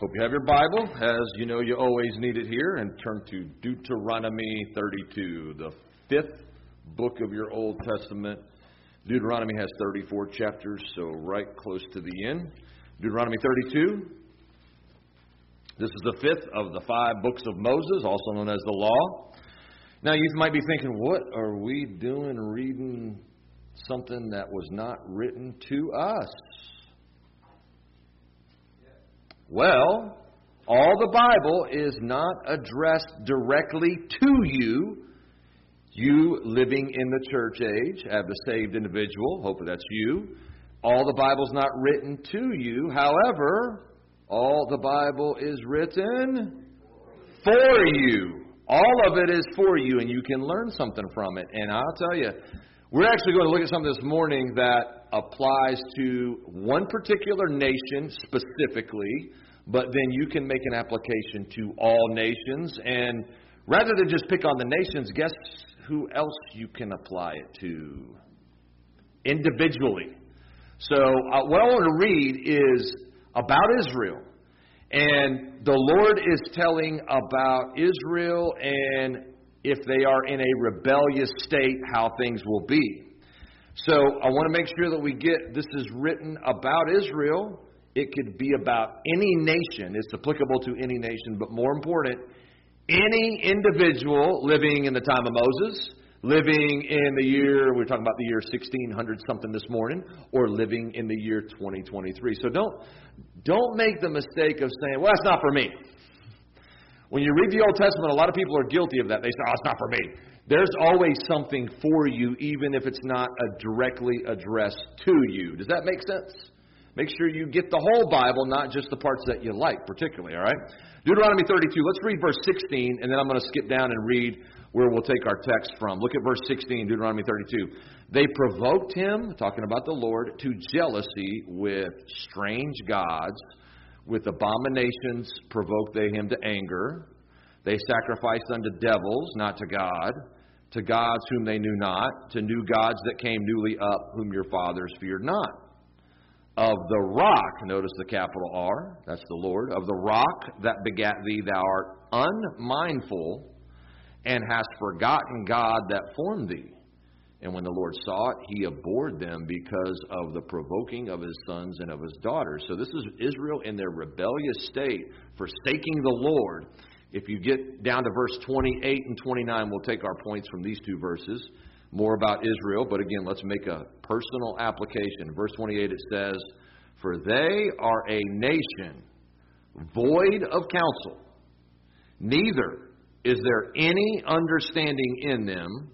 Hope you have your Bible. As you know, you always need it here. And turn to Deuteronomy 32, the fifth book of your Old Testament. Deuteronomy has 34 chapters, so right close to the end. Deuteronomy 32. This is the fifth of the 5 books of Moses, also known as the Law. Now, you might be thinking, what are we doing reading something that was not written to us? Well, all the Bible is not addressed directly to you, you living in the church age, as a saved individual. Hopefully that's you. All the Bible's not written to you. However, all the Bible is written for you. All of it is for you, and you can learn something from it. And I'll tell you, we're actually going to look at something this morning that applies to one particular nation specifically, but then you can make an application to all nations. And rather than just pick on the nations, guess who else you can apply it to? Individually. So what I want to read is about Israel. And the Lord is telling about Israel, and if they are in a rebellious state, how things will be. So I want to make sure that we get, this is written about Israel. It could be about any nation. It's applicable to any nation, but more important, any individual living in the time of Moses, living in the year, we're talking about the year 1600 something this morning, or living in the year 2023. So don't make the mistake of saying, well, that's not for me. When you read the Old Testament, a lot of people are guilty of that. They say, oh, it's not for me. There's always something for you, even if it's not directly addressed to you. Does that make sense? Make sure you get the whole Bible, not just the parts that you like particularly, all right? Deuteronomy 32, let's read verse 16, and then I'm going to skip down and read where we'll take our text from. Look at verse 16, Deuteronomy 32. They provoked him, talking about the Lord, to jealousy with strange gods. With abominations provoked they him to anger. They sacrificed unto devils, not to God, to gods whom they knew not, to new gods that came newly up, whom your fathers feared not. Of the rock, notice the capital R, that's the Lord, of the rock that begat thee, thou art unmindful, and hast forgotten God that formed thee. And when the Lord saw it, he abhorred them because of the provoking of his sons and of his daughters. So this is Israel in their rebellious state, forsaking the Lord. If you get down to verse 28 and 29, we'll take our points from these two verses. More about Israel, but again, let's make a personal application. Verse 28, it says, for they are a nation void of counsel, neither is there any understanding in them.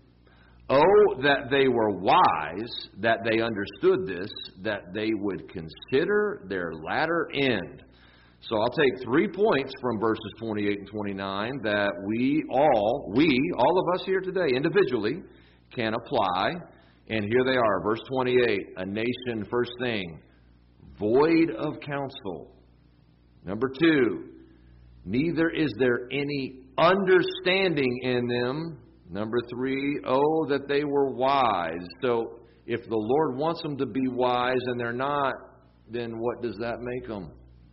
Oh, that they were wise, that they understood this, that they would consider their latter end. So I'll take 3 points from verses 28 and 29 that we all of us here today, individually, can apply. And here they are, verse 28, a nation, first thing, void of counsel. Number 2, neither is there any understanding in them. Number 3, oh, that they were wise. So if the Lord wants them to be wise and they're not, then what does that make them?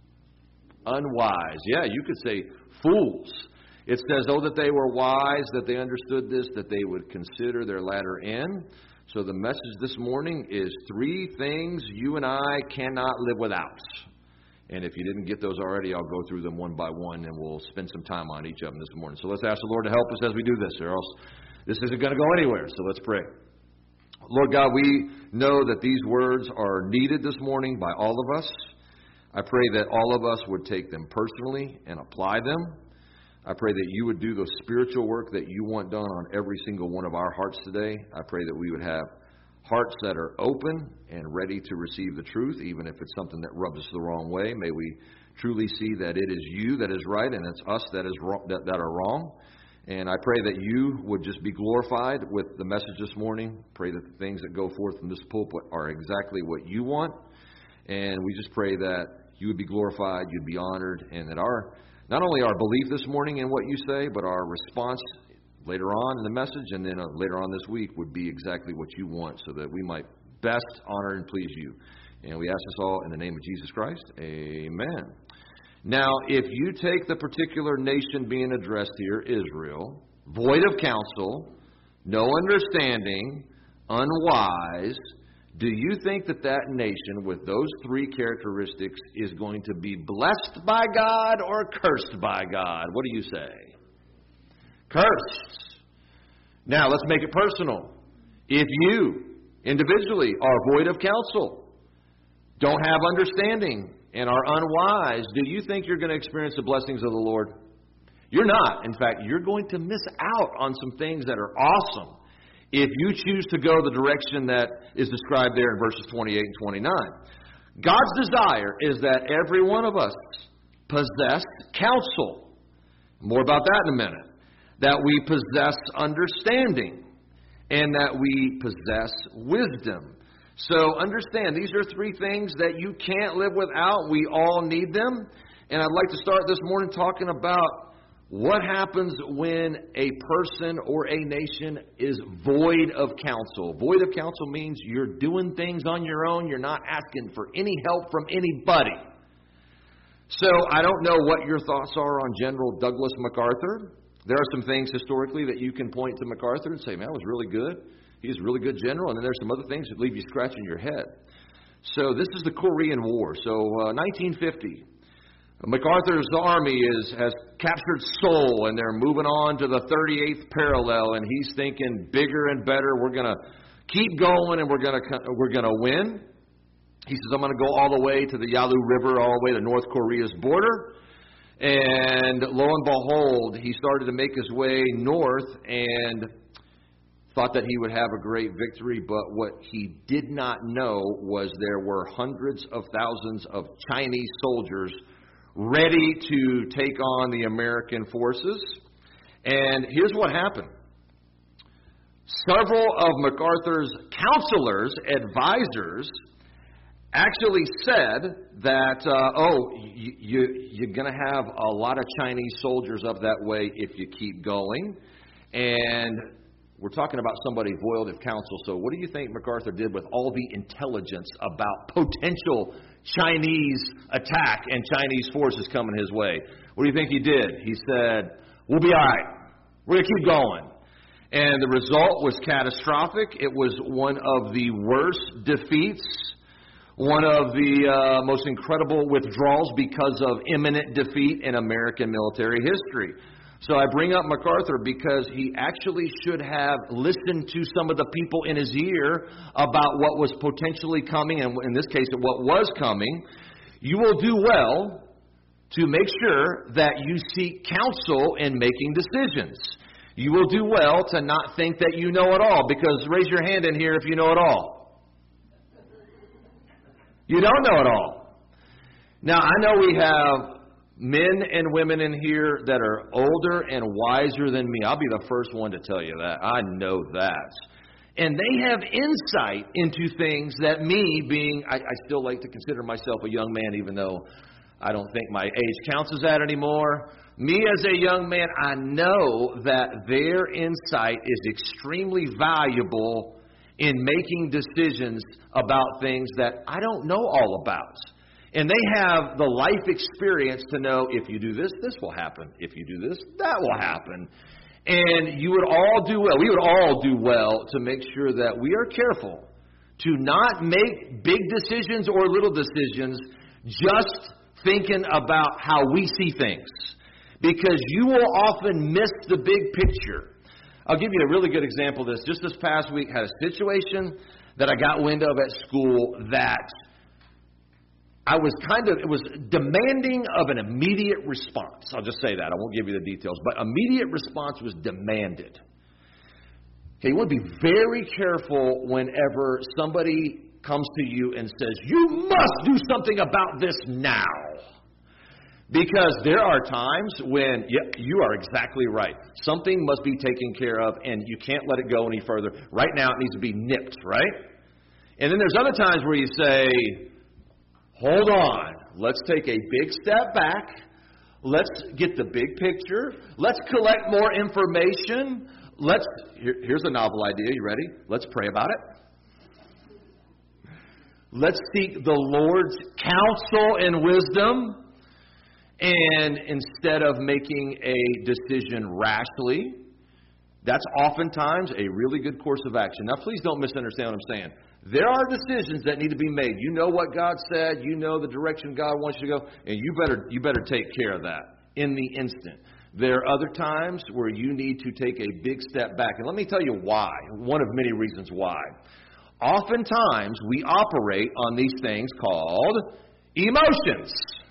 Unwise. Yeah, you could say fools. It says, oh, that they were wise, that they understood this, that they would consider their latter end. So the message this morning is 3 things you and I cannot live without. And if you didn't get those already, I'll go through them one by one, and we'll spend some time on each of them this morning. So let's ask the Lord to help us as we do this, or else this isn't going to go anywhere. So let's pray. Lord God, we know that these words are needed this morning by all of us. I pray that all of us would take them personally and apply them. I pray that you would do the spiritual work that you want done on every single one of our hearts today. I pray that we would have hearts that are open and ready to receive the truth, even if it's something that rubs us the wrong way. May we truly see that it is you that is right and it's us that is wrong, that are wrong. And I pray that you would just be glorified with the message this morning. Pray that the things that go forth from this pulpit are exactly what you want. And we just pray that you would be glorified, you'd be honored, and that not only our belief this morning in what you say, but our response later on in the message and then later on this week would be exactly what you want, so that we might best honor and please you. And we ask this all in the name of Jesus Christ. Amen. Now, if you take the particular nation being addressed here, Israel, void of counsel, no understanding, unwise, do you think that that nation with those three characteristics is going to be blessed by God or cursed by God? What do you say? Cursed. Now, let's make it personal. If you individually are void of counsel, don't have understanding, and are unwise, do you think you're going to experience the blessings of the Lord? You're not. In fact, you're going to miss out on some things that are awesome if you choose to go the direction that is described there in verses 28 and 29. God's desire is that every one of us possess counsel. More about that in a minute. That we possess understanding and that we possess wisdom. So understand, these are three things that you can't live without. We all need them. And I'd like to start this morning talking about what happens when a person or a nation is void of counsel. Void of counsel means you're doing things on your own. You're not asking for any help from anybody. So I don't know what your thoughts are on General Douglas MacArthur. There are some things historically that you can point to MacArthur and say, man, that was really good. He's a really good general. And then there's some other things that leave you scratching your head. So this is the Korean War. So 1950. MacArthur's army has captured Seoul, and they're moving on to the 38th parallel, and he's thinking bigger and better. We're going to keep going, and we're going to win. He says, I'm going to go all the way to the Yalu River, all the way to North Korea's border. And lo and behold, he started to make his way north and thought that he would have a great victory, but what he did not know was there were hundreds of thousands of Chinese soldiers ready to take on the American forces. And here's what happened. Several of MacArthur's counselors, advisors, actually said that, you're going to have a lot of Chinese soldiers up that way if you keep going. And we're talking about somebody void of counsel. So what do you think MacArthur did with all the intelligence about potential Chinese attack and Chinese forces coming his way? What do you think he did? He said, we'll be all right. We're going to keep going. And the result was catastrophic. It was one of the worst defeats, one of the most incredible withdrawals because of imminent defeat in American military history. So I bring up MacArthur because he actually should have listened to some of the people in his ear about what was potentially coming, and in this case, what was coming. You will do well to make sure that you seek counsel in making decisions. You will do well to not think that you know it all, because raise your hand in here if you know it all. You don't know it all. Now, I know we have men and women in here that are older and wiser than me. I'll be the first one to tell you that. I know that. And they have insight into things that me being, I still like to consider myself a young man, even though I don't think my age counts as that anymore. Me as a young man, I know that their insight is extremely valuable in making decisions about things that I don't know all about. And they have the life experience to know if you do this, this will happen. If you do this, that will happen. And you would all do well. We would all do well to make sure that we are careful to not make big decisions or little decisions just thinking about how we see things. Because you will often miss the big picture. I'll give you a really good example of this. Just this past week, I had a situation that I got wind of at school that it was demanding of an immediate response. I'll just say that. I won't give you the details. But immediate response was demanded. Okay, you want to be very careful whenever somebody comes to you and says, you must do something about this now. Because there are times when, you are exactly right. Something must be taken care of, and you can't let it go any further. Right now, it needs to be nipped, right? And then there's other times where you say, hold on, let's take a big step back. Let's get the big picture. Let's collect more information. Here's a novel idea. You ready? Let's pray about it. Let's seek the Lord's counsel and wisdom. And instead of making a decision rashly, that's oftentimes a really good course of action. Now, please don't misunderstand what I'm saying. There are decisions that need to be made. You know what God said. You know the direction God wants you to go. And you better take care of that in the instant. There are other times where you need to take a big step back. And let me tell you why. One of many reasons why. Oftentimes, we operate on these things called emotions.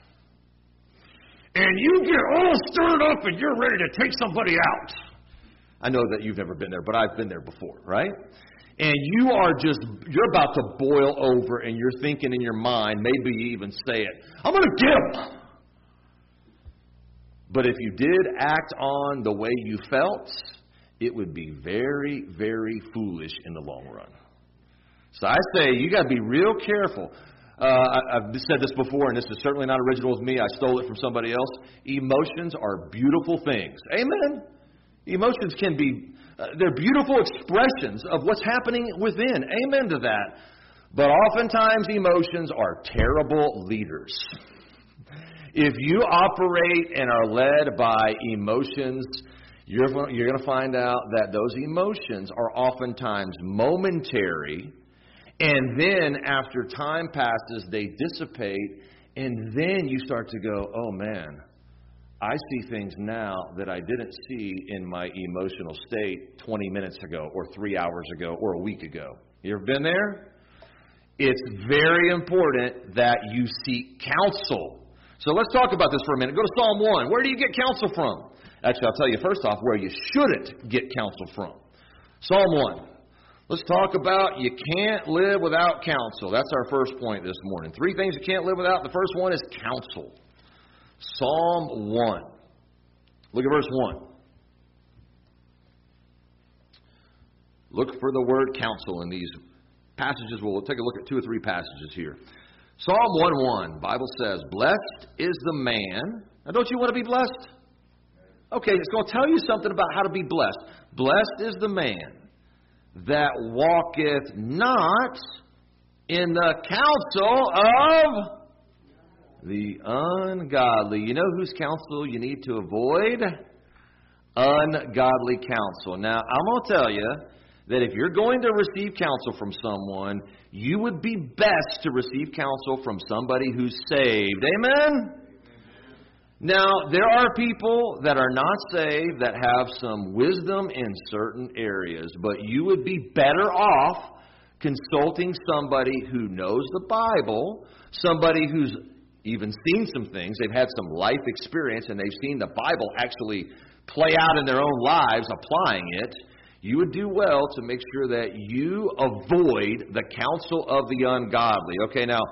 And you get all stirred up and you're ready to take somebody out. I know that you've never been there, but I've been there before, right? And you're about to boil over and you're thinking in your mind, maybe you even say it, I'm going to get him. But if you did act on the way you felt, it would be very, very foolish in the long run. So I say you got to be real careful. I've said this before, and this is certainly not original with me. I stole it from somebody else. Emotions are beautiful things. Amen? Emotions can be, they're beautiful expressions of what's happening within. Amen to that. But oftentimes emotions are terrible leaders. If you operate and are led by emotions, you're going to find out that those emotions are oftentimes momentary. And then after time passes, they dissipate, and then you start to go, oh man, I see things now that I didn't see in my emotional state 20 minutes ago or 3 hours ago or a week ago. You ever been there? It's very important that you seek counsel. So let's talk about this for a minute. Go to Psalm 1. Where do you get counsel from? Actually, I'll tell you first off where you shouldn't get counsel from. Psalm 1. Let's talk about you can't live without counsel. That's our first point this morning. 3 things you can't live without. The first one is counsel. Psalm 1. Look at verse 1. Look for the word counsel in these passages. We'll take a look at 2 or 3 passages here. Psalm 1:1. Bible says, blessed is the man. Now, don't you want to be blessed? Okay, it's going to tell you something about how to be blessed. Blessed is the man that walketh not in the counsel of the ungodly. You know whose counsel you need to avoid? Ungodly counsel. Now, I'm going to tell you that if you're going to receive counsel from someone, you would be best to receive counsel from somebody who's saved. Amen? Now, there are people that are not saved that have some wisdom in certain areas, but you would be better off consulting somebody who knows the Bible, somebody who's even seen some things. They've had some life experience and they've seen the Bible actually play out in their own lives, applying it. You would do well to make sure that you avoid the counsel of the ungodly. Okay, now,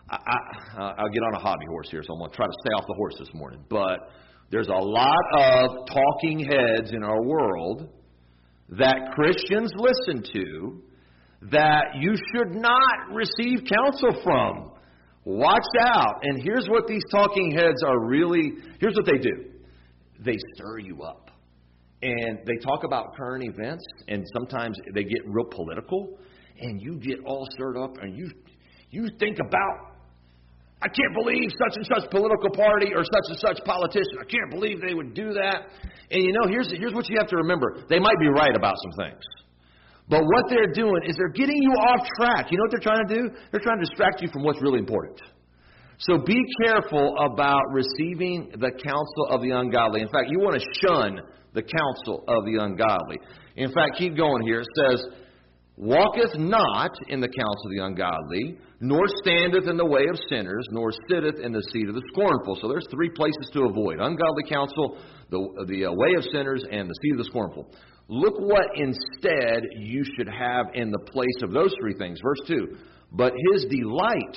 I'll get on a hobby horse here, so I'm going to try to stay off the horse this morning. But there's a lot of talking heads in our world that Christians listen to that you should not receive counsel from. Watch out. And here's what these talking heads are really, here's what they do. They stir you up. And they talk about current events, and sometimes they get real political, and you get all stirred up, and you think about, I can't believe such and such political party or such and such politician. I can't believe they would do that. And you know, here's what you have to remember. They might be right about some things. But what they're doing is they're getting you off track. You know what they're trying to do? They're trying to distract you from what's really important. So be careful about receiving the counsel of the ungodly. In fact, you want to shun the counsel of the ungodly. In fact, keep going here. It says, walketh not in the counsel of the ungodly, nor standeth in the way of sinners, nor sitteth in the seat of the scornful. So there's 3 places to avoid: ungodly counsel, the way of sinners, and the seat of the scornful. Look what instead you should have in the place of those 3 things. Verse 2, but his delight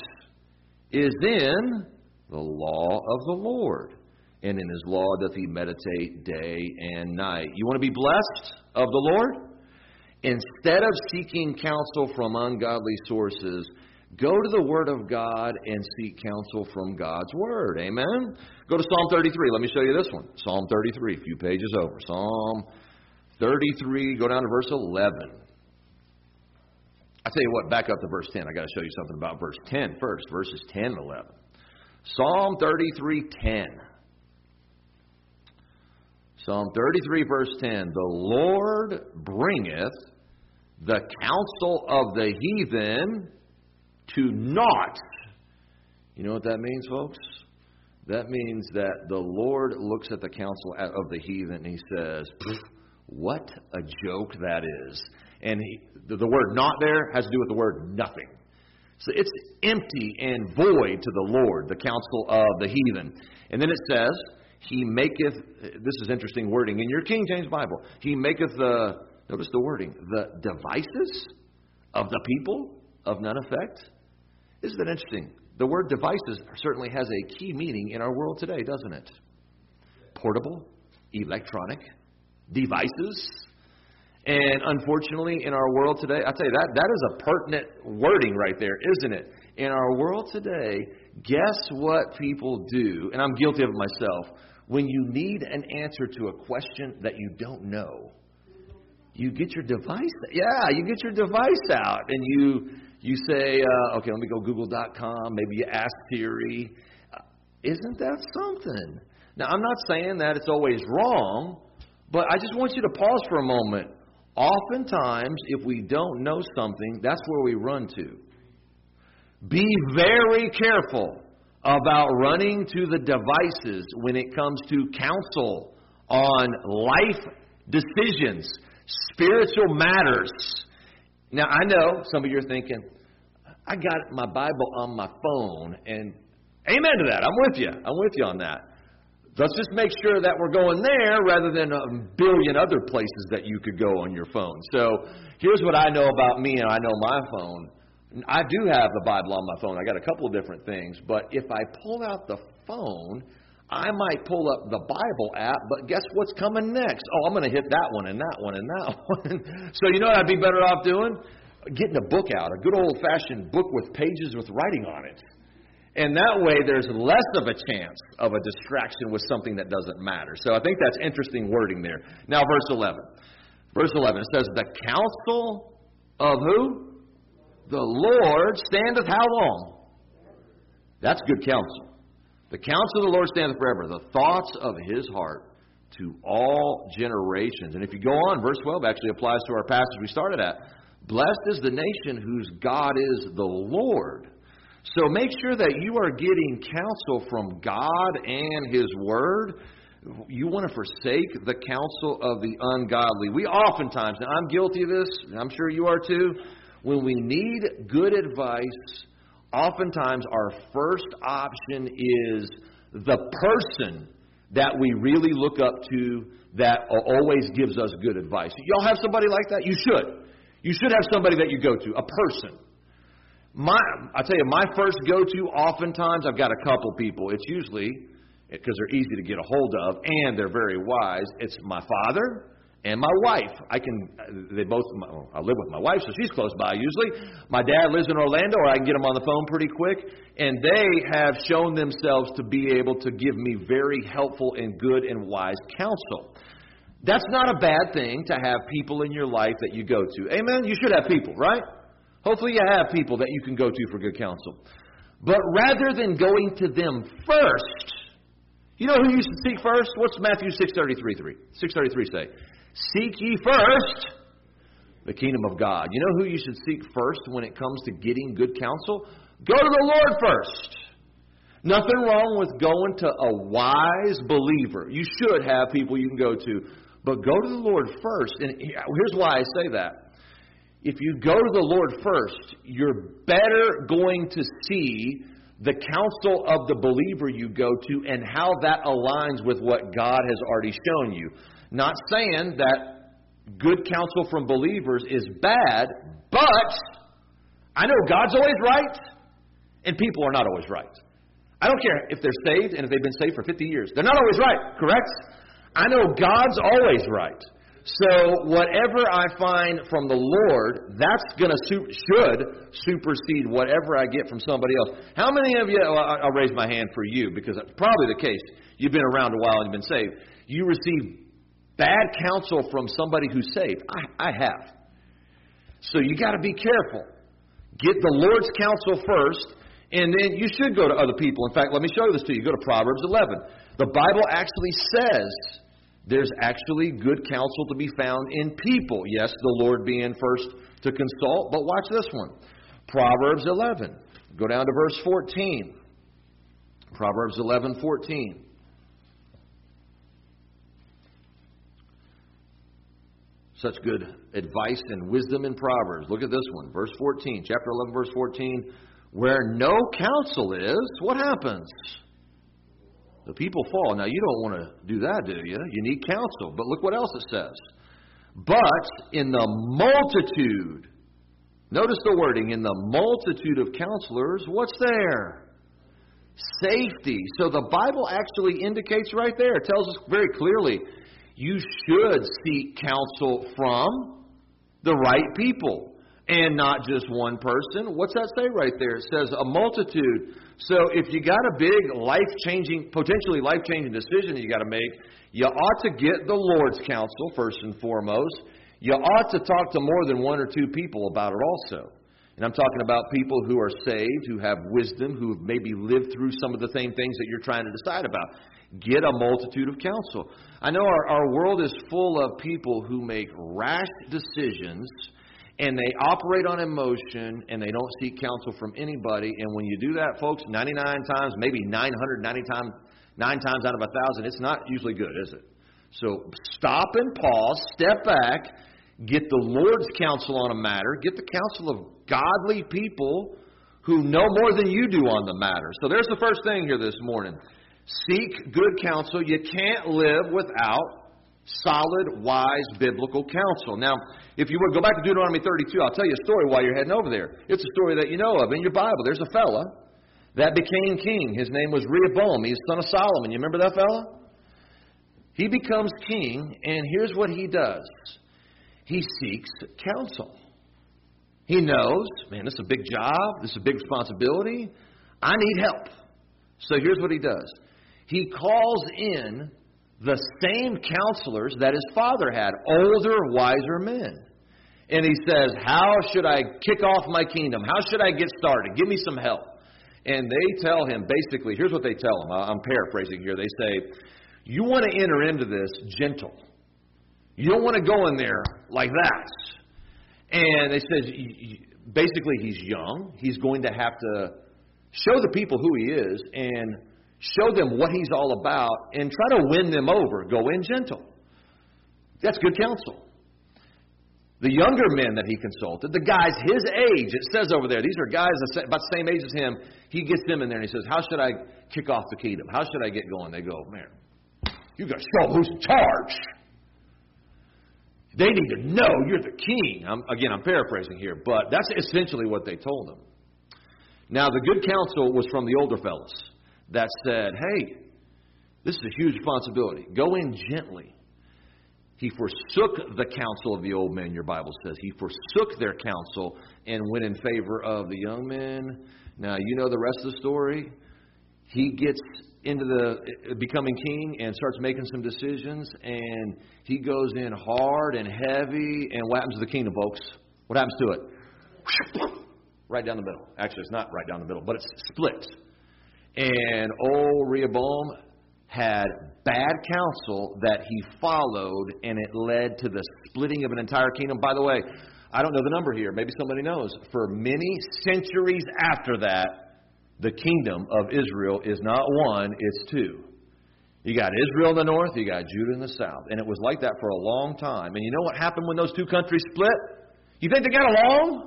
is in the law of the Lord, and in his law doth he meditate day and night. You want to be blessed of the Lord? Instead of seeking counsel from ungodly sources, go to the Word of God and seek counsel from God's Word. Amen? Go to Psalm 33. Let me show you this one. Psalm 33, a few pages over. Psalm 33, go down to verse 11. I tell you what, back up to verse 10. I got to show you something about verse 10 first. Verses 10 and 11. Psalm 33:10. Psalm 33, verse 10. The Lord bringeth the counsel of the heathen to naught. You know what that means, folks? That means that the Lord looks at the counsel of the heathen and He says, what a joke that is. And the word not there has to do with the word nothing. So it's empty and void to the Lord, the counsel of the heathen. And then it says, He maketh, this is interesting wording, in your King James Bible, He maketh notice the wording, the devices of the people of none effect. Isn't that interesting? The word devices certainly has a key meaning in our world today, doesn't it? Portable, electronic, devices. And unfortunately, in our world today, I tell you, that is a pertinent wording right there, isn't it? In our world today, guess what people do, and I'm guilty of it myself, when you need an answer to a question that you don't know, you get your device. Yeah, you get your device out, and you say, okay, let me go Google.com. Maybe you ask Siri. Isn't that something? Now, I'm not saying that it's always wrong, but I just want you to pause for a moment. Oftentimes, if we don't know something, that's where we run to. Be very careful about running to the devices when it comes to counsel on life decisions, spiritual matters. Now, I know some of you are thinking, I got my Bible on my phone, and amen to that. I'm with you. I'm with you on that. Let's just make sure that we're going there rather than a billion other places that you could go on your phone. So here's what I know about me, and I know my phone. I do have the Bible on my phone. I got a couple of different things. But if I pull out the phone, I might pull up the Bible app, but guess what's coming next? Oh, I'm going to hit that one and that one and that one. So you know what I'd be better off doing? Getting a book out, a good old-fashioned book with pages with writing on it. And that way there's less of a chance of a distraction with something that doesn't matter. So I think that's interesting wording there. Now, verse 11. Verse 11, it says, the counsel of who? The Lord standeth how long? That's good counsel. The counsel of the Lord standeth forever, the thoughts of His heart to all generations. And if you go on, verse 12 actually applies to our passage we started at. Blessed is the nation whose God is the Lord. So make sure that you are getting counsel from God and His Word. You want to forsake the counsel of the ungodly. We oftentimes, and I'm guilty of this, and I'm sure you are too, when we need good advice, oftentimes our first option is the person that we really look up to that always gives us good advice. Y'all have somebody like that? You should. You should have somebody that you go to, a person. I tell you, my first go-to, oftentimes, I've got a couple people. It's usually, because they're easy to get a hold of, and they're very wise, it's my father and my wife. I live with my wife, so she's close by usually. My dad lives in Orlando, or I can get him on the phone pretty quick. And they have shown themselves to be able to give me very helpful and good and wise counsel. That's not a bad thing to have people in your life that you go to. Amen? You should have people, right? Hopefully you have people that you can go to for good counsel. But rather than going to them first, you know who you should seek first? What's Matthew 6:33 say? Seek ye first the kingdom of God. You know who you should seek first when it comes to getting good counsel? Go to the Lord first. Nothing wrong with going to a wise believer. You should have people you can go to. But go to the Lord first. And here's why I say that. If you go to the Lord first, you're better going to see the counsel of the believer you go to and how that aligns with what God has already shown you. Not saying that good counsel from believers is bad, but I know God's always right and people are not always right. I don't care if they're saved and if they've been saved for 50 years. They're not always right, correct? I know God's always right. So whatever I find from the Lord, that's going to should supersede whatever I get from somebody else. How many of you, well, I'll raise my hand for you because it's probably the case. You've been around a while and you've been saved. You receive bad counsel from somebody who's saved. I have. So you got to be careful. Get the Lord's counsel first, and then you should go to other people. In fact, let me show this to you. Go to Proverbs 11. The Bible actually says There's actually good counsel to be found in people. Yes, the Lord being first to consult, but watch this one. Proverbs 11. Go down to verse 14. Proverbs 11:14. Such good advice and wisdom in Proverbs. Look at this one. Verse 14. Chapter 11, verse 14. Where no counsel is, what happens? The people fall. Now, you don't want to do that, do you? You need counsel. But look what else it says. But in the multitude, notice the wording, in the multitude of counselors, what's there? Safety. So the Bible actually indicates right there, it tells us very clearly, you should seek counsel from the right people. And not just one person. What's that say right there? It says a multitude. So if you got a big potentially life-changing decision that you got to make, you ought to get the Lord's counsel first and foremost. You ought to talk to more than one or two people about it also. And I'm talking about people who are saved, who have wisdom, who have maybe lived through some of the same things that you're trying to decide about. Get a multitude of counsel. I know our world is full of people who make rash decisions, and they operate on emotion, and they don't seek counsel from anybody. And when you do that, folks, 99 times, maybe 999 times out of 1,000, it's not usually good, is it? So stop and pause, step back, get the Lord's counsel on a matter, get the counsel of godly people who know more than you do on the matter. So there's the first thing here this morning. Seek good counsel. You can't live without solid, wise, biblical counsel. Now, if you would go back to Deuteronomy 32, I'll tell you a story while you're heading over there. It's a story that you know of in your Bible. There's a fella that became king. His name was Rehoboam. He's the son of Solomon. You remember that fella? He becomes king, and here's what he does. He seeks counsel. He knows, man, this is a big job. This is a big responsibility. I need help. So here's what he does. He calls in the same counselors that his father had, older, wiser men. And he says, how should I kick off my kingdom? How should I get started? Give me some help. And they tell him, basically, here's what they tell him. I'm paraphrasing here. They say, you want to enter into this gentle. You don't want to go in there like that. And they said, basically, he's young. He's going to have to show the people who he is and show them what he's all about and try to win them over. Go in gentle. That's good counsel. The younger men that he consulted, the guys his age, it says over there, these are guys about the same age as him. He gets them in there and he says, how should I kick off the kingdom? How should I get going? They go, man, you got to show them who's in charge. They need to know you're the king. I'm paraphrasing here, but that's essentially what they told him. Now, the good counsel was from the older fellas that said, hey, this is a huge responsibility. Go in gently. He forsook the counsel of the old men, your Bible says. He forsook their counsel and went in favor of the young men. Now, you know the rest of the story. He gets into the becoming king and starts making some decisions, and he goes in hard and heavy. And what happens to the kingdom, folks? What happens to it? Right down the middle. Actually, it's not right down the middle, but it's split. And old Rehoboam had bad counsel that he followed, and it led to the splitting of an entire kingdom. By the way, I don't know the number here. Maybe somebody knows. For many centuries after that, the kingdom of Israel is not one, it's two. You got Israel in the north, you got Judah in the south. And it was like that for a long time. And you know what happened when those two countries split? You think they got along?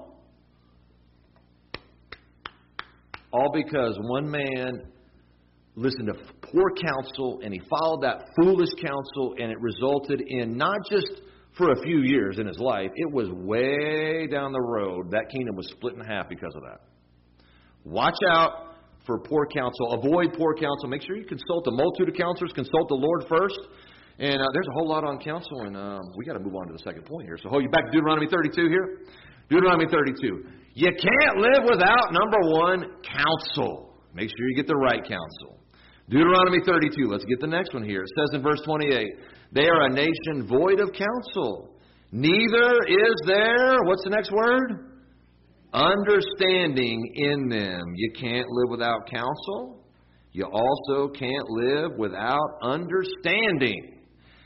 All because one man listened to poor counsel, and he followed that foolish counsel, and it resulted in not just for a few years in his life, it was way down the road. That kingdom was split in half because of that. Watch out for poor counsel. Avoid poor counsel. Make sure you consult a multitude of counselors. Consult the Lord first. And there's a whole lot on counsel, and we got to move on to the second point here. So hold you back to Deuteronomy 32 here. Deuteronomy 32. You can't live without, number one, counsel. Make sure you get the right counsel. Deuteronomy 32. Let's get the next one here. It says in verse 28, they are a nation void of counsel. Neither is there, what's the next word? Understanding in them. You can't live without counsel. You also can't live without understanding.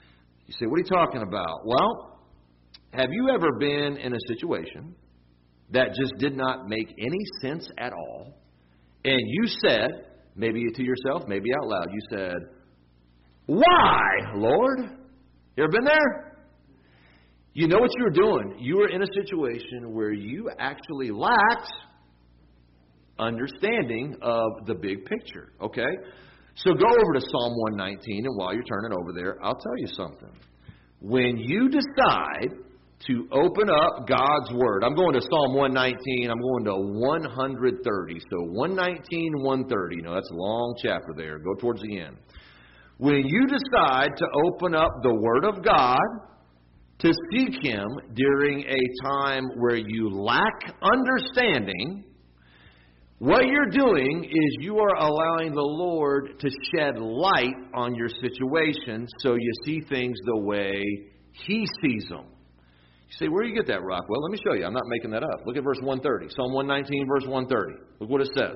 You say, what are you talking about? Well, have you ever been in a situation that just did not make any sense at all? And you said, maybe to yourself, maybe out loud, you said, why, Lord? You ever been there? You know what you were doing. You were in a situation where you actually lacked understanding of the big picture. Okay? So go over to Psalm 119, and while you're turning over there, I'll tell you something. When you decide to open up God's Word, I'm going to Psalm 119, I'm going to 130. So 119, 130. You know, that's a long chapter there. Go towards the end. When you decide to open up the Word of God to seek Him during a time where you lack understanding, what you're doing is you are allowing the Lord to shed light on your situation so you see things the way He sees them. You say, where do you get that, Rock? Well, let me show you. I'm not making that up. Look at verse 130. Psalm 119, verse 130. Look what it says.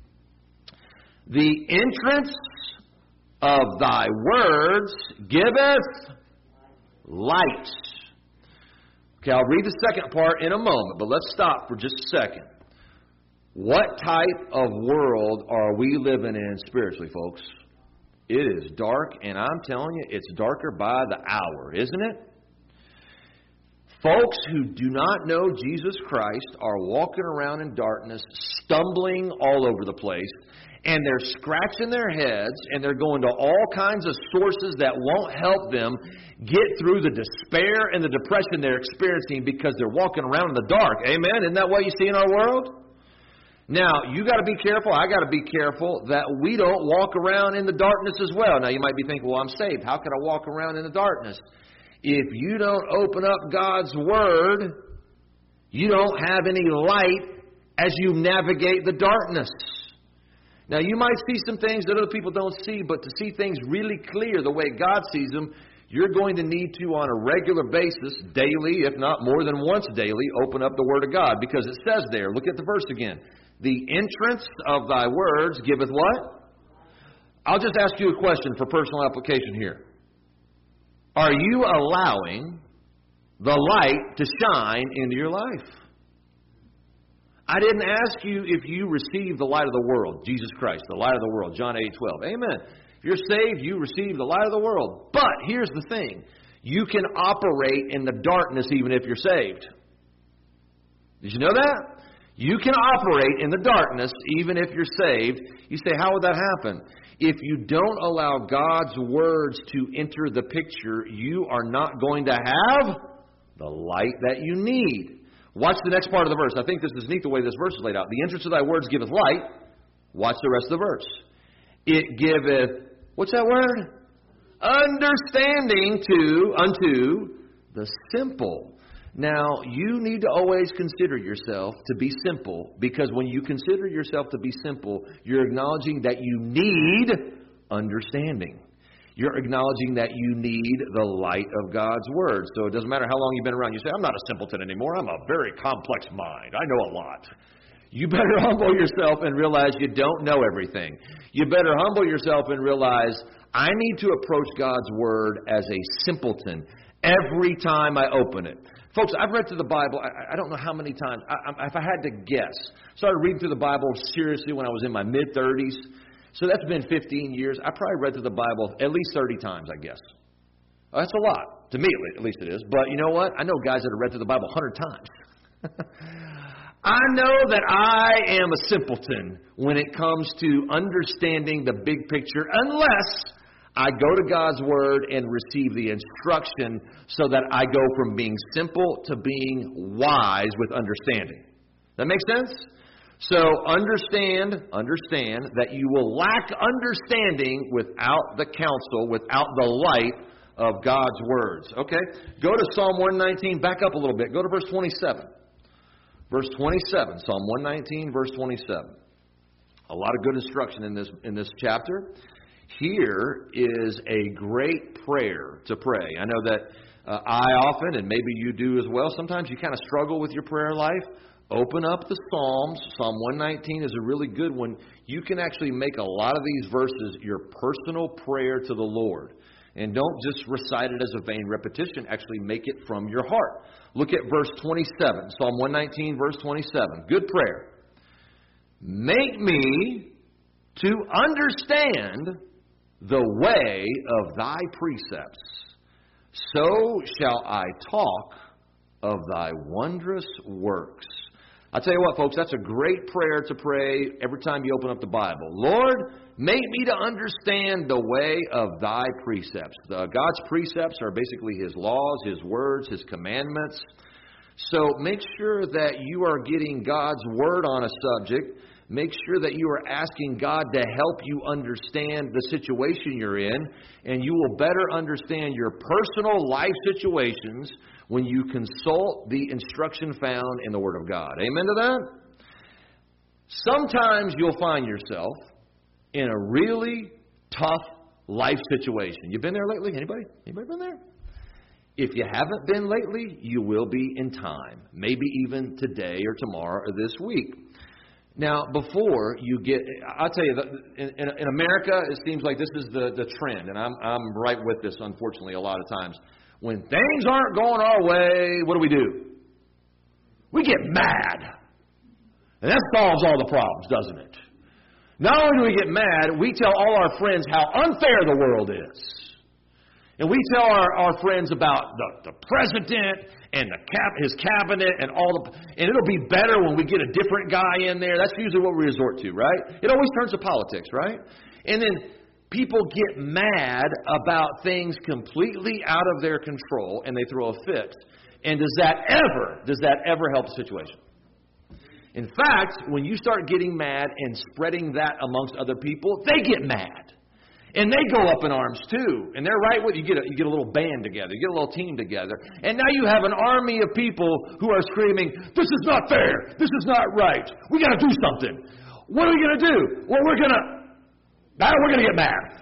The entrance of thy words giveth light. Okay, I'll read the second part in a moment, but let's stop for just a second. What type of world are we living in spiritually, folks? It is dark, and I'm telling you, it's darker by the hour, isn't it? Folks who do not know Jesus Christ are walking around in darkness, stumbling all over the place, and they're scratching their heads, and they're going to all kinds of sources that won't help them get through the despair and the depression they're experiencing because they're walking around in the dark. Amen? Isn't that what you see in our world? Now, you got to be careful, I got to be careful that we don't walk around in the darkness as well. Now, you might be thinking, well, I'm saved. How can I walk around in the darkness? If you don't open up God's Word, you don't have any light as you navigate the darkness. Now, you might see some things that other people don't see, but to see things really clear the way God sees them, you're going to need to, on a regular basis, daily, if not more than once daily, open up the Word of God. Because it says there, look at the verse again. The entrance of thy words giveth what? I'll just ask you a question for personal application here. Are you allowing the light to shine into your life? I didn't ask you if you receive the light of the world, Jesus Christ, the light of the world, John 8:12. Amen. If you're saved, you receive the light of the world. But here's the thing. You can operate in the darkness even if you're saved. Did you know that? You can operate in the darkness even if you're saved. You say, how would that happen? If you don't allow God's words to enter the picture, you are not going to have the light that you need. Watch the next part of the verse. I think this is neat the way this verse is laid out. The entrance of thy words giveth light. Watch the rest of the verse. It giveth, what's that word? Understanding unto the simple. Now, you need to always consider yourself to be simple, because when you consider yourself to be simple, you're acknowledging that you need understanding. You're acknowledging that you need the light of God's Word. So it doesn't matter how long you've been around. You say, I'm not a simpleton anymore. I'm a very complex mind. I know a lot. You better humble yourself and realize you don't know everything. You better humble yourself and realize I need to approach God's Word as a simpleton every time I open it. Folks, I've read through the Bible, I don't know how many times. If I had to guess, started reading through the Bible seriously when I was in my mid-30s. So that's been 15 years. I probably read through the Bible at least 30 times, I guess. That's a lot. To me, at least it is. But you know what? I know guys that have read through the Bible 100 times. I know that I am a simpleton when it comes to understanding the big picture, unless I go to God's Word and receive the instruction so that I go from being simple to being wise with understanding. That make sense? So understand that you will lack understanding without the counsel, without the light of God's words. Okay? Go to Psalm 119. Back up a little bit. Go to verse 27. Verse 27. Psalm 119, verse 27. A lot of good instruction in this chapter. Here is a great prayer to pray. I know that I often, and maybe you do as well, sometimes you kind of struggle with your prayer life. Open up the Psalms. Psalm 119 is a really good one. You can actually make a lot of these verses your personal prayer to the Lord. And don't just recite it as a vain repetition. Actually make it from your heart. Look at verse 27. Psalm 119, verse 27. Good prayer. Make me to understand the way of thy precepts. So shall I talk of thy wondrous works. I'll tell you what, folks, that's a great prayer to pray every time you open up the Bible. Lord, make me to understand the way of thy precepts. God's precepts are basically His laws, His words, His commandments. So make sure that you are getting God's word on a subject. Make sure that you are asking God to help you understand the situation you're in, and you will better understand your personal life situations when you consult the instruction found in the Word of God. Amen to that? Sometimes you'll find yourself in a really tough life situation. You been there lately? Anybody? Anybody been there? If you haven't been lately, you will be in time. Maybe even today or tomorrow or this week. Now, before you get, I'll tell you, in America, it seems like this is the trend, and I'm right with this, unfortunately, a lot of times. When things aren't going our way, what do? We get mad. And that solves all the problems, doesn't it? Not only do we get mad, we tell all our friends how unfair the world is. And we tell our friends about the president and his cabinet and and it'll be better when we get a different guy in there. That's usually what we resort to, right? It always turns to politics, right? And then people get mad about things completely out of their control, and they throw a fit. And does that ever help the situation? In fact, when you start getting mad and spreading that amongst other people, they get mad. And they go up in arms too. And they're right with you. You get a little band together. You get a little team together. And now you have an army of people who are screaming, this is not fair. This is not right. We got to do something. What are we going to do? Well, we're going to get mad.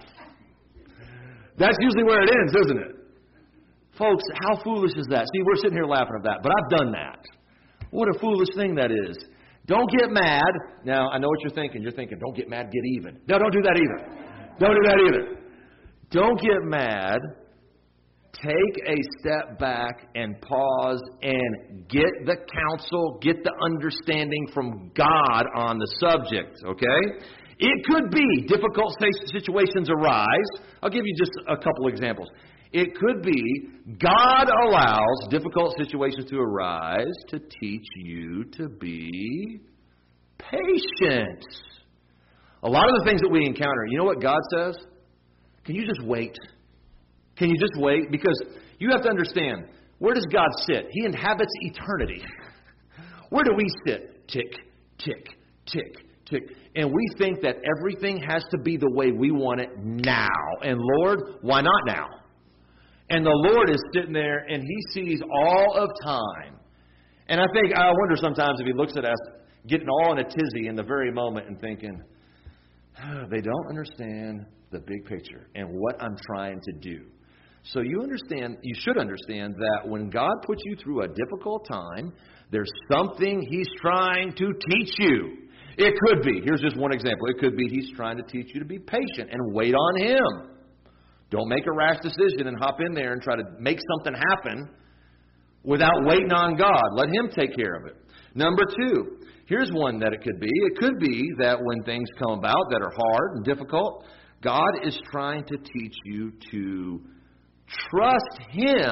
That's usually where it ends, isn't it? Folks, how foolish is that? See, we're sitting here laughing at that, but I've done that. What a foolish thing that is. Don't get mad. Now, I know what you're thinking. You're thinking, don't get mad, get even. No, don't do that either. Don't do that either. Don't get mad. Take a step back and pause and get the counsel, get the understanding from God on the subject, okay? It could be difficult situations arise. I'll give you just a couple examples. It could be God allows difficult situations to arise to teach you to be patient. A lot of the things that we encounter, you know what God says? Can you just wait? Can you just wait? Because you have to understand, where does God sit? He inhabits eternity. Where do we sit? Tick, tick, tick, tick. And we think that everything has to be the way we want it now. And Lord, why not now? And the Lord is sitting there and He sees all of time. And I wonder sometimes if He looks at us getting all in a tizzy in the very moment and thinking, they don't understand the big picture and what I'm trying to do. So you should understand that when God puts you through a difficult time, there's something He's trying to teach you. It could be, here's just one example, it could be He's trying to teach you to be patient and wait on Him. Don't make a rash decision and hop in there and try to make something happen without waiting on God. Let Him take care of it. Number two, here's one that it could be. It could be that when things come about that are hard and difficult, God is trying to teach you to trust Him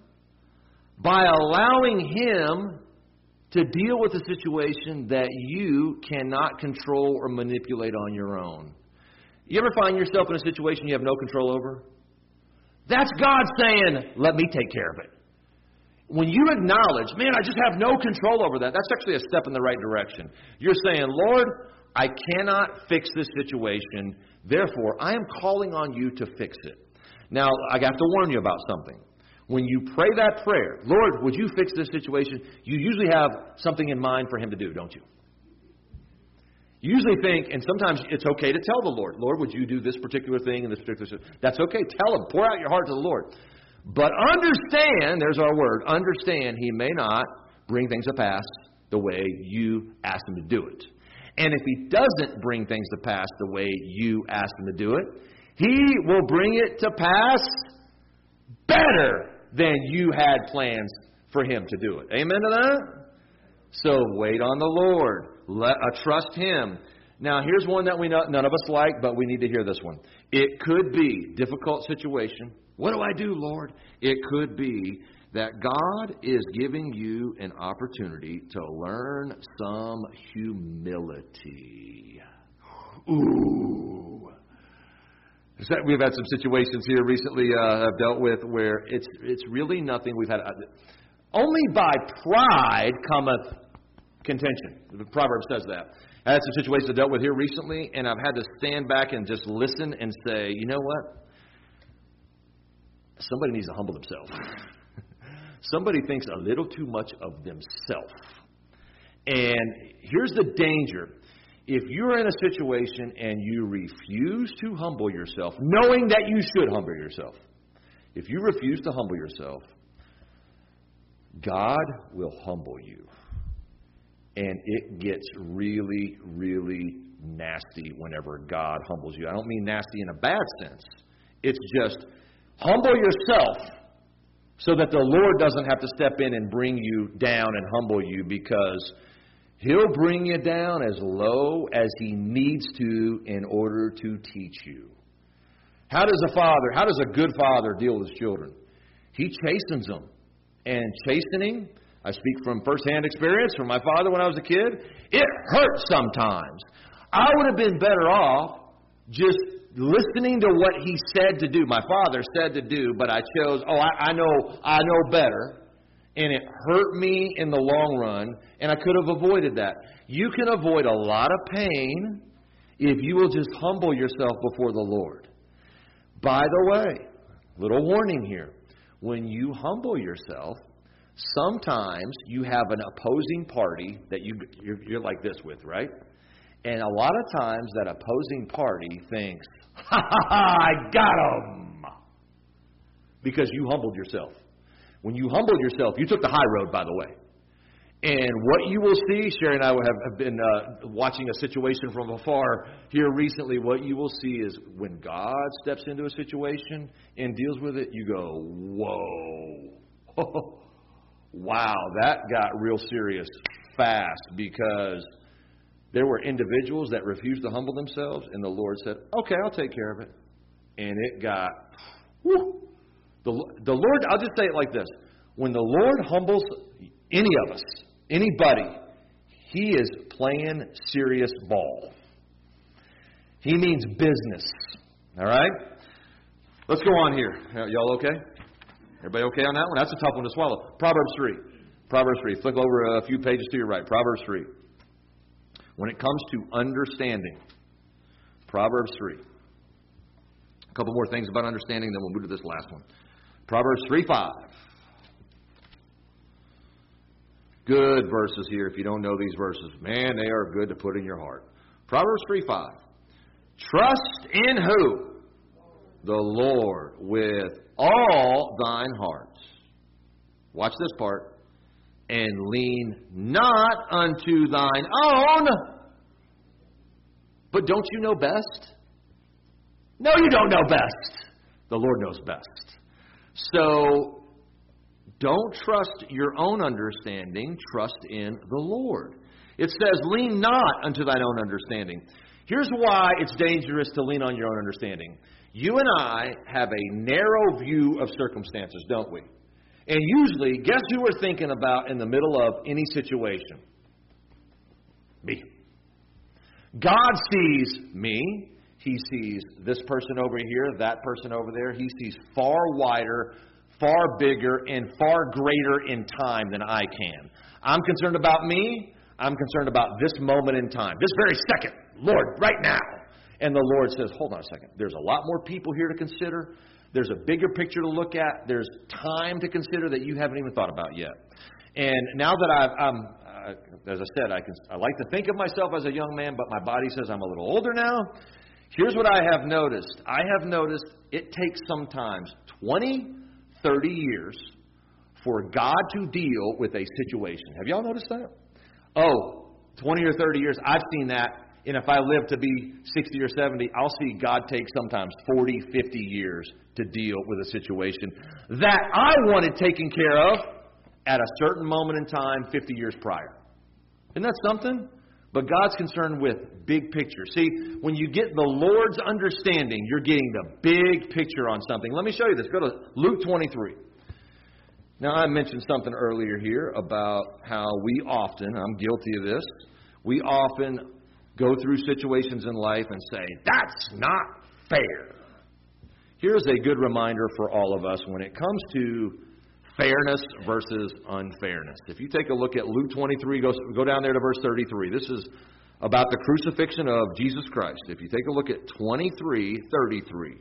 by allowing Him to deal with a situation that you cannot control or manipulate on your own. You ever find yourself in a situation you have no control over? That's God saying, let me take care of it. When you acknowledge, man, I just have no control over that, that's actually a step in the right direction. You're saying, Lord, I cannot fix this situation. Therefore, I am calling on you to fix it. Now, I have to warn you about something. When you pray that prayer, Lord, would you fix this situation? You usually have something in mind for Him to do, don't you? You usually think, and sometimes it's okay to tell the Lord, Lord, would you do this particular thing in this particular situation? That's okay. Tell Him. Pour out your heart to the Lord. But understand, there's our word, understand He may not bring things to pass the way you ask Him to do it. And if He doesn't bring things to pass the way you ask Him to do it, He will bring it to pass better than you had plans for Him to do it. Amen to that? So wait on the Lord. Trust Him. Now, here's one that none of us like, but we need to hear this one. It could be difficult situation. What do I do, Lord? It could be that God is giving you an opportunity to learn some humility. Ooh. We've had some situations here recently I've dealt with where it's really nothing. We've had only by pride cometh contention. The proverb says that. I had some situations I dealt with here recently, and I've had to stand back and just listen and say, you know what? Somebody needs to humble themselves. Somebody thinks a little too much of themselves. And here's the danger. If you're in a situation and you refuse to humble yourself, knowing that you should humble yourself, if you refuse to humble yourself, God will humble you. And it gets really, really nasty whenever God humbles you. I don't mean nasty in a bad sense. It's just humble yourself so that the Lord doesn't have to step in and bring you down and humble you, because He'll bring you down as low as He needs to in order to teach you. How does a good father deal with his children? He chastens them. And chastening, I speak from firsthand experience from my father when I was a kid, it hurts sometimes. I would have been better off just listening to what he said to do. My father said to do, but I chose, I know better. And it hurt me in the long run, and I could have avoided that. You can avoid a lot of pain if you will just humble yourself before the Lord. By the way, little warning here. When you humble yourself, sometimes you have an opposing party that you're like this with, right? And a lot of times that opposing party thinks, ha ha ha, I got him. Because you humbled yourself. When you humbled yourself, you took the high road, by the way. And what you will see, Sherry and I have been watching a situation from afar here recently. What you will see is when God steps into a situation and deals with it, you go, whoa. Wow, that got real serious fast, because there were individuals that refused to humble themselves, and the Lord said, okay, I'll take care of it. And it got, whoo. The Lord, I'll just say it like this. When the Lord humbles any of us, anybody, He is playing serious ball. He means business. All right? Let's go on here. Y'all okay? Everybody okay on that one? That's a tough one to swallow. Proverbs 3. Proverbs 3. Flick over a few pages to your right. Proverbs 3. When it comes to understanding, Proverbs 3. A couple more things about understanding, then we'll move to this last one. Proverbs 3:5. Good verses here. If you don't know these verses, man, they are good to put in your heart. Proverbs 3:5. Trust in who? The Lord with all thine heart. Watch this part. And lean not unto thine own. But don't you know best? No, you don't know best. The Lord knows best. So, don't trust your own understanding. Trust in the Lord. It says, lean not unto thine own understanding. Here's why it's dangerous to lean on your own understanding. You and I have a narrow view of circumstances, don't we? And usually, guess who we're thinking about in the middle of any situation? Me. God sees me. He sees this person over here, that person over there. He sees far wider, far bigger, and far greater in time than I can. I'm concerned about me. I'm concerned about this moment in time. This very second. Lord, right now. And the Lord says, hold on a second. There's a lot more people here to consider. There's a bigger picture to look at. There's time to consider that you haven't even thought about yet. And now that as I said, I like to think of myself as a young man, but my body says I'm a little older now. Here's what I have noticed. I have noticed it takes sometimes 20, 30 years for God to deal with a situation. Have y'all noticed that? 20 or 30 years. I've seen that And if I live to be 60 or 70, I'll see God take sometimes 40, 50 years to deal with a situation that I wanted taken care of at a certain moment in time 50 years prior. Isn't that something? But God's concerned with big picture. See, when you get the Lord's understanding, you're getting the big picture on something. Let me show you this. Go to Luke 23. Now, I mentioned something earlier here about how we often, I'm guilty of this, we often go through situations in life and say, that's not fair. Here's a good reminder for all of us when it comes to fairness versus unfairness. If you take a look at Luke 23, go down there to verse 33. This is about the crucifixion of Jesus Christ. If you take a look at 23:33.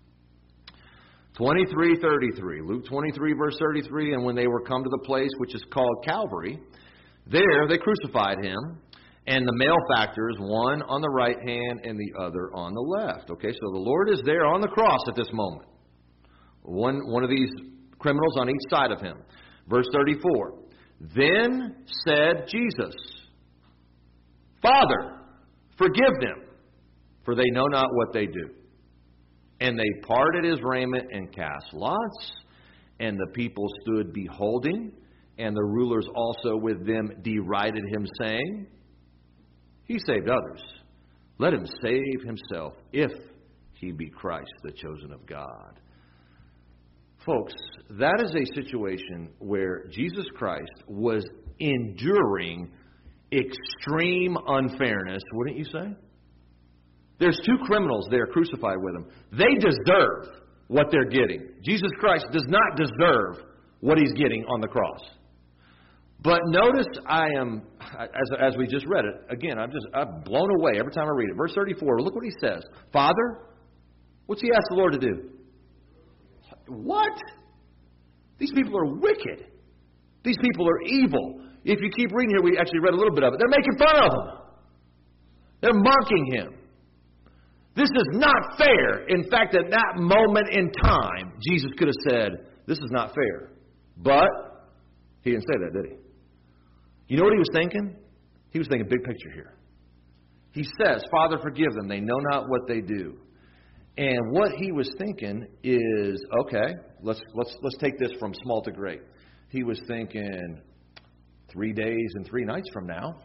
23:33. Luke 23, verse 33. And when they were come to the place which is called Calvary, there they crucified him, and the malefactors, one on the right hand and the other on the left. Okay, so the Lord is there on the cross at this moment. One of these criminals on each side of him. Verse 34. Then said Jesus, Father, forgive them, for they know not what they do. And they parted his raiment and cast lots, and the people stood beholding, and the rulers also with them derided him, saying, He saved others. Let him save himself, if he be Christ, the chosen of God. Folks, that is a situation where Jesus Christ was enduring extreme unfairness, wouldn't you say? There's two criminals there crucified with him. They deserve what they're getting. Jesus Christ does not deserve what he's getting on the cross. But notice I am, as we just read it, again, I'm blown away every time I read it. Verse 34, look what he says. Father, what's he asked the Lord to do? What? These people are wicked. These people are evil. If you keep reading here, we actually read a little bit of it. They're making fun of him. They're mocking him. This is not fair. In fact, at that moment in time, Jesus could have said, this is not fair. But he didn't say that, did he? You know what he was thinking? He was thinking big picture here. He says, Father, forgive them. They know not what they do. And what he was thinking is, okay, let's take this from small to great. He was thinking 3 days and 3 nights from now.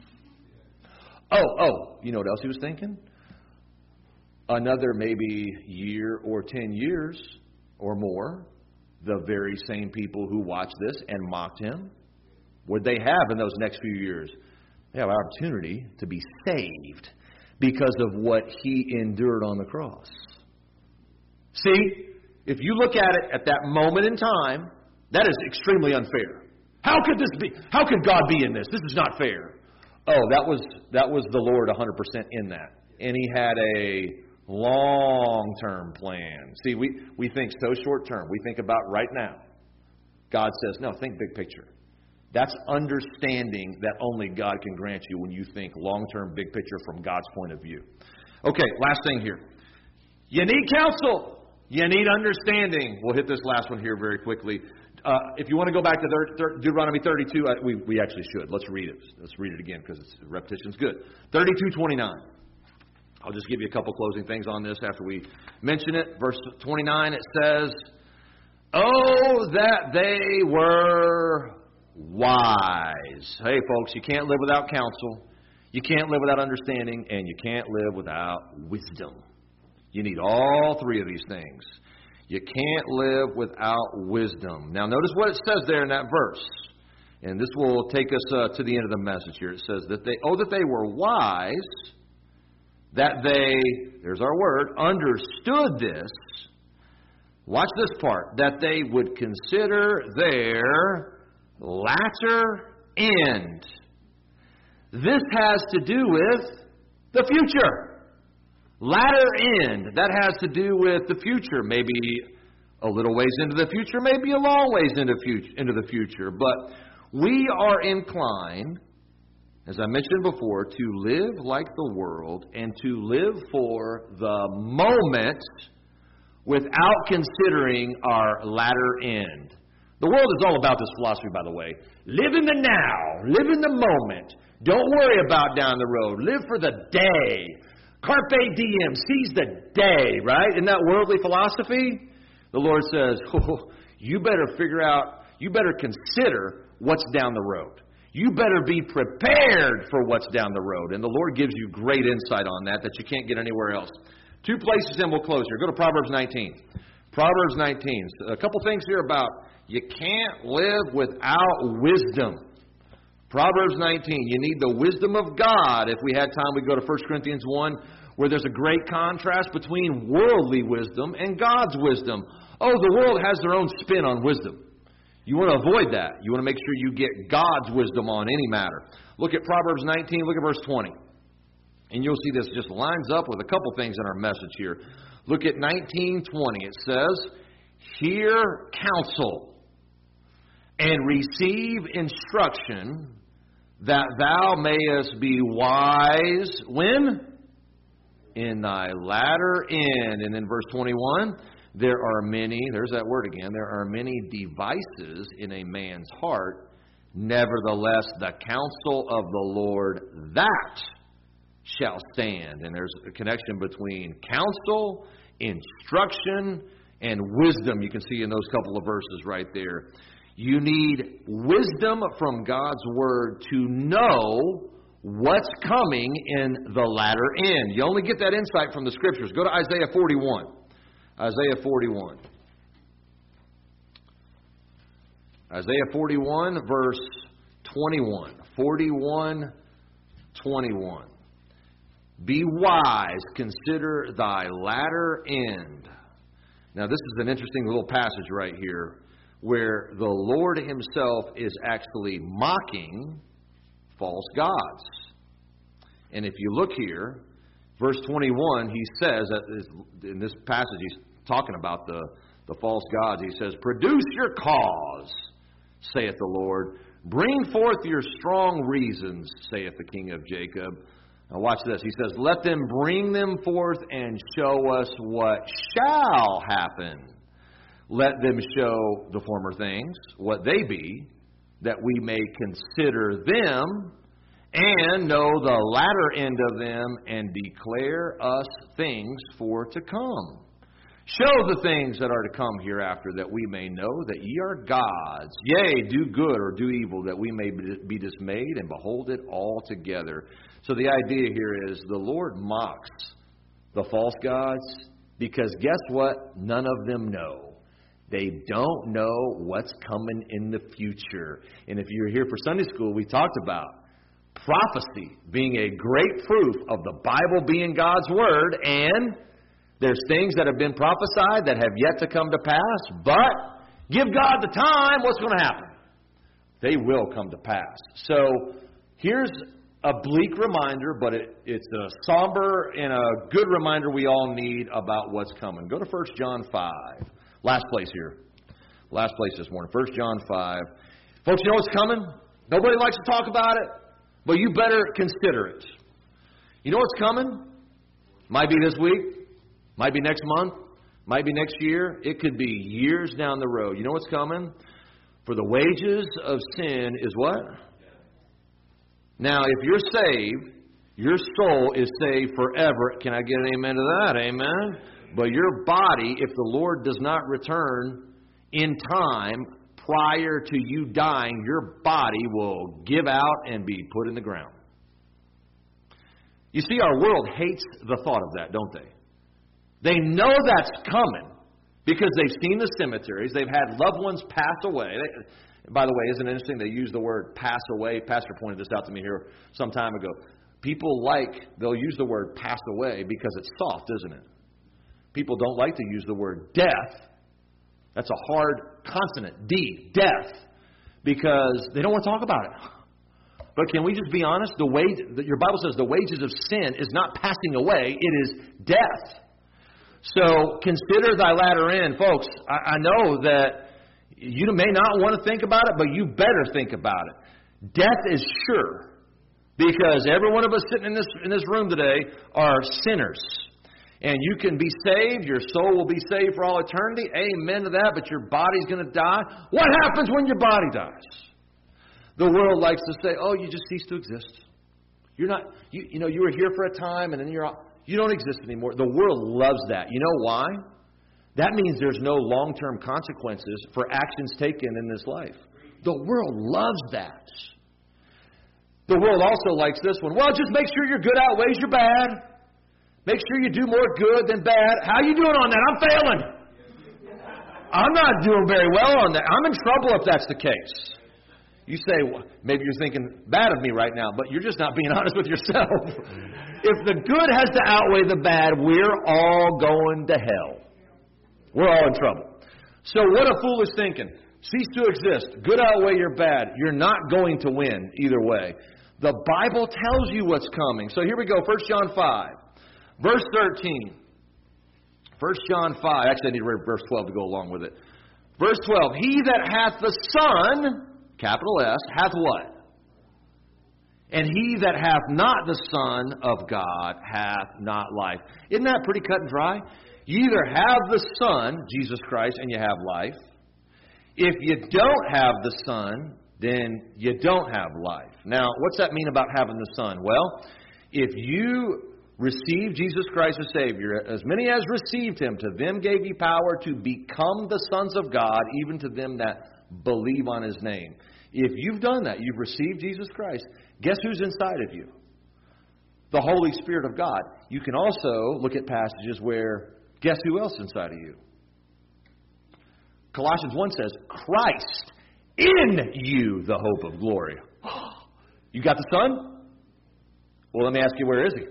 Oh, you know what else he was thinking? Another maybe year or 10 years or more, the very same people who watched this and mocked him, what they have in those next few years? They have an opportunity to be saved because of what he endured on the cross. See, if you look at it at that moment in time, that is extremely unfair. How could this be? How could God be in this? This is not fair. Oh, that was the Lord 100% in that. And he had a long-term plan. See, we think so short-term. We think about right now. God says, no, think big picture. That's understanding that only God can grant you when you think long-term, big picture from God's point of view. Okay, last thing here. You need counsel. You need understanding. We'll hit this last one here very quickly. If you want to go back to Deuteronomy 32, we actually should. Let's read it. Let's read it again because repetition's good. 32:29. I'll just give you a couple closing things on this after we mention it. Verse 29, it says, Oh, that they were wise. Hey, folks, you can't live without counsel. You can't live without understanding, and you can't live without wisdom. You need all three of these things. You can't live without wisdom. Now, notice what it says there in that verse. And this will take us to the end of the message here. It says that they were wise, that they, there's our word, understood this. Watch this part. That they would consider their latter end. This has to do with the future. Latter end, that has to do with the future. Maybe a little ways into the future, maybe a long ways into the future. But we are inclined, as I mentioned before, to live like the world and to live for the moment without considering our latter end. The world is all about this philosophy, by the way. Live in the now. Live in the moment. Don't worry about down the road. Live for the day. Carpe diem. Seize the day, right? Isn't that worldly philosophy? The Lord says, you better consider what's down the road. You better be prepared for what's down the road. And the Lord gives you great insight on that you can't get anywhere else. 2 places, and we'll close here. Go to Proverbs 19. Proverbs 19. A couple things here about you can't live without wisdom. Proverbs 19. You need the wisdom of God. If we had time, we'd go to 1 Corinthians 1, where there's a great contrast between worldly wisdom and God's wisdom. Oh, the world has their own spin on wisdom. You want to avoid that. You want to make sure you get God's wisdom on any matter. Look at Proverbs 19, look at verse 20. And you'll see this just lines up with a couple things in our message here. Look at 19:20. It says, hear counsel and receive instruction, that thou mayest be wise. When? In thy latter end. And in verse 21, there are many, there's that word again, there are many devices in a man's heart. Nevertheless, the counsel of the Lord, that shall stand. And there's a connection between counsel, instruction, and wisdom. You can see in those couple of verses right there. You need wisdom from God's Word to know what's coming in the latter end. You only get that insight from the Scriptures. Go to Isaiah 41. Isaiah 41. Isaiah 41, verse 21. 41:21. Be wise, consider thy latter end. Now, this is an interesting little passage right here, where the Lord Himself is actually mocking false gods. And if you look here, verse 21, He says, in this passage, He's talking about the false gods. He says, produce your cause, saith the Lord. Bring forth your strong reasons, saith the King of Jacob. Now watch this. He says, let them bring them forth and show us what shall happen. Let them show the former things, what they be, that we may consider them and know the latter end of them, and declare us things for to come. Show the things that are to come hereafter, that we may know that ye are gods. Yea, do good or do evil, that we may be dismayed and behold it all together. So the idea here is the Lord mocks the false gods because guess what? None of them know. They don't know what's coming in the future. And if you're here for Sunday school, we talked about prophecy being a great proof of the Bible being God's Word, and there's things that have been prophesied that have yet to come to pass, but give God the time, what's going to happen? They will come to pass. So here's a bleak reminder, but it's a somber and a good reminder we all need about what's coming. Go to 1 John 5. Last place here. Last place this morning. 1 John 5. Folks, you know what's coming? Nobody likes to talk about it, but you better consider it. You know what's coming? Might be this week. Might be next month. Might be next year. It could be years down the road. You know what's coming? For the wages of sin is what? Now, if you're saved, your soul is saved forever. Can I get an amen to that? Amen? But your body, if the Lord does not return in time prior to you dying, your body will give out and be put in the ground. You see, our world hates the thought of that, don't they? They know that's coming because they've seen the cemeteries. They've had loved ones pass away. By the way, isn't it interesting they use the word pass away? Pastor pointed this out to me here some time ago. People they'll use the word pass away because it's soft, isn't it? People don't like to use the word death. That's a hard consonant, D, death, because they don't want to talk about it. But can we just be honest? Your Bible says the wages of sin is not passing away, it is death. So consider thy latter end. Folks, I know that you may not want to think about it, but you better think about it. Death is sure, because every one of us sitting in this room today are sinners. And you can be saved, your soul will be saved for all eternity. Amen to that, but your body's going to die. What happens when your body dies? The world likes to say, oh, you just cease to exist. You're not, you were here for a time and then you don't exist anymore. The world loves that. You know why? That means there's no long-term consequences for actions taken in this life. The world loves that. The world also likes this one. Well, just make sure your good outweighs your bad. Make sure you do more good than bad. How you doing on that? I'm failing. I'm not doing very well on that. I'm in trouble if that's the case. You say, well, maybe you're thinking bad of me right now, but you're just not being honest with yourself. If the good has to outweigh the bad, we're all going to hell. We're all in trouble. So what a foolish thinking. Cease to exist. Good outweigh your bad. You're not going to win either way. The Bible tells you what's coming. So here we go. 1 John 5, verse 13. 1 John 5. Actually, I need to read verse 12 to go along with it. Verse 12. He that hath the Son, capital S, hath what? And he that hath not the Son of God hath not life. Isn't that pretty cut and dry? You either have the Son, Jesus Christ, and you have life. If you don't have the Son, then you don't have life. Now, what's that mean about having the Son? Well, if you receive Jesus Christ as Savior, as many as received Him, to them gave He power to become the sons of God, even to them that believe on His name. If you've done that, you've received Jesus Christ, guess who's inside of you? The Holy Spirit of God. You can also look at passages where, guess who else is inside of you? Colossians 1 says, Christ in you, the hope of glory. You got the Son? Well, let me ask you, where is He?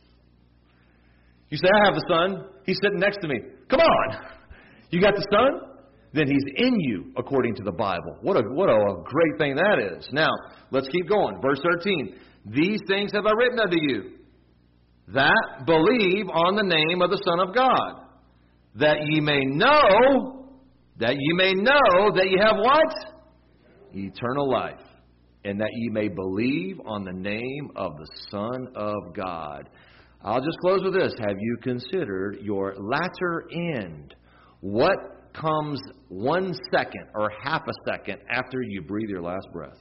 You say, I have the Son. He's sitting next to me. Come on. You got the Son? Then He's in you, according to the Bible. What a great thing that is. Now, let's keep going. Verse 13. These things have I written unto you, that believe on the name of the Son of God, that ye may know that ye have what? Eternal life. And that ye may believe on the name of the Son of God. I'll just close with this. Have you considered your latter end? What comes 1 second or half a second after you breathe your last breath?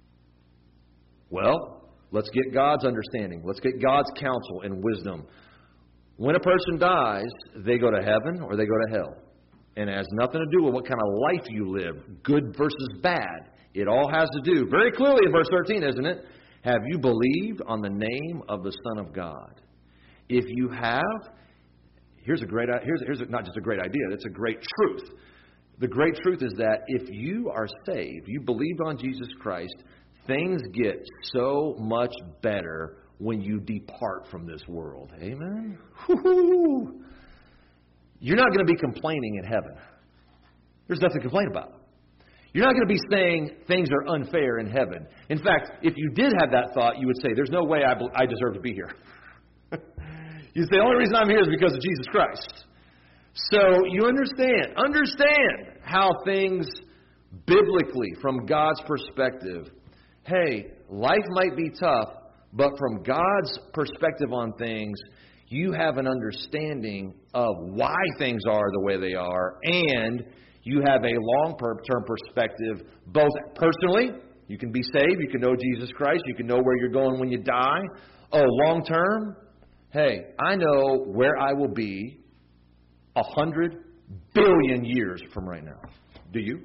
Well, let's get God's understanding. Let's get God's counsel and wisdom. When a person dies, they go to heaven or they go to hell. And it has nothing to do with what kind of life you live, good versus bad. It all has to do, very clearly in verse 13, isn't it? Have you believed on the name of the Son of God? If you have, here's not just a great idea, it's a great truth. The great truth is that if you are saved, you believe on Jesus Christ, things get so much better when you depart from this world. Amen? Woo-hoo. You're not going to be complaining in heaven. There's nothing to complain about. You're not going to be saying things are unfair in heaven. In fact, if you did have that thought, you would say, there's no way I deserve to be here. You'd say, the only reason I'm here is because of Jesus Christ. So you understand how things biblically, from God's perspective, hey, life might be tough, but from God's perspective on things, you have an understanding of why things are the way they are, and you have a long-term perspective, both personally, you can be saved, you can know Jesus Christ, you can know where you're going when you die. Oh, long-term, hey, I know where I will be 100 billion years from right now. Do you?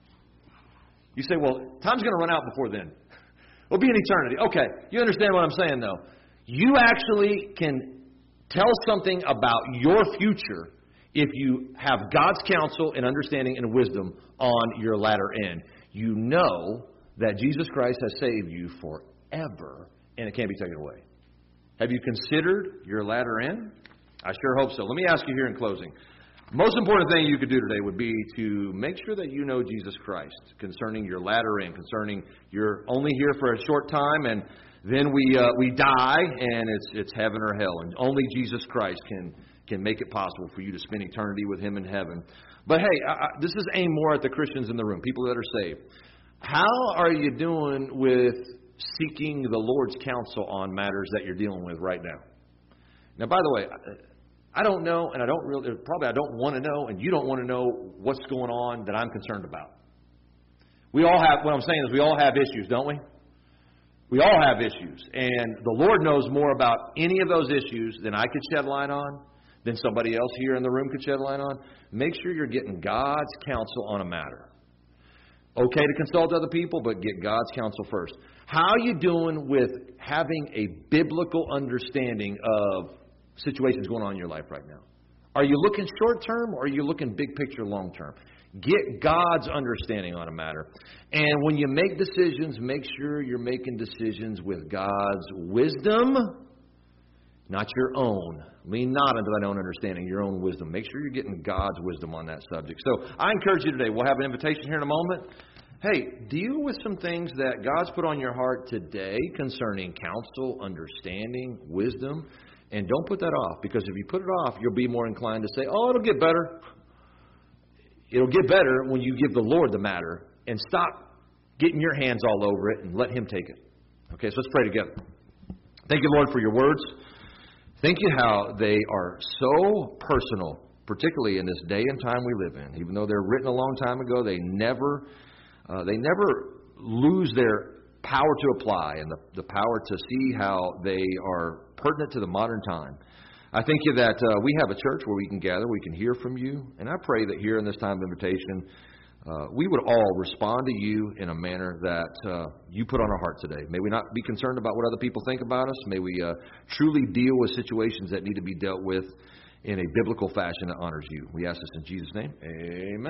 You say, well, time's going to run out before then. It'll be an eternity. Okay, you understand what I'm saying, though. You actually can tell something about your future if you have God's counsel and understanding and wisdom on your latter end. You know that Jesus Christ has saved you forever, and it can't be taken away. Have you considered your latter end? I sure hope so. Let me ask you here in closing. Most important thing you could do today would be to make sure that you know Jesus Christ concerning your latter end, concerning you're only here for a short time, and then we die, and it's heaven or hell. And only Jesus Christ can make it possible for you to spend eternity with Him in heaven. But hey, this is aimed more at the Christians in the room, people that are saved. How are you doing with seeking the Lord's counsel on matters that you're dealing with right now? Now, by the way, I don't know, and I don't want to know, and you don't want to know what's going on that I'm concerned about. We all have, what I'm saying is we all have issues, don't we? We all have issues, and the Lord knows more about any of those issues than I could shed light on, than somebody else here in the room could shed light on. Make sure you're getting God's counsel on a matter. Okay to consult other people, but get God's counsel first. How are you doing with having a biblical understanding of situations going on in your life right now? Are you looking short term, or are you looking big picture, long term? Get God's understanding on a matter. And when you make decisions, make sure you're making decisions with God's wisdom, not your own. Lean not unto thine own understanding, your own wisdom. Make sure you're getting God's wisdom on that subject. So I encourage you today, we'll have an invitation here in a moment. Hey, deal with some things that God's put on your heart today concerning counsel, understanding, wisdom. And don't put that off, because if you put it off, you'll be more inclined to say, oh, it'll get better. It'll get better when you give the Lord the matter and stop getting your hands all over it and let Him take it. Okay, so let's pray together. Thank you, Lord, for your words. Thank you how they are so personal, particularly in this day and time we live in. Even though they're written a long time ago, they never lose their power to apply and the power to see how they are pertinent to the modern time. I thank you that we have a church where we can gather, we can hear from you, and I pray that here in this time of invitation, we would all respond to you in a manner that you put on our heart today. May we not be concerned about what other people think about us. May we truly deal with situations that need to be dealt with in a biblical fashion that honors you. We ask this in Jesus' name. Amen.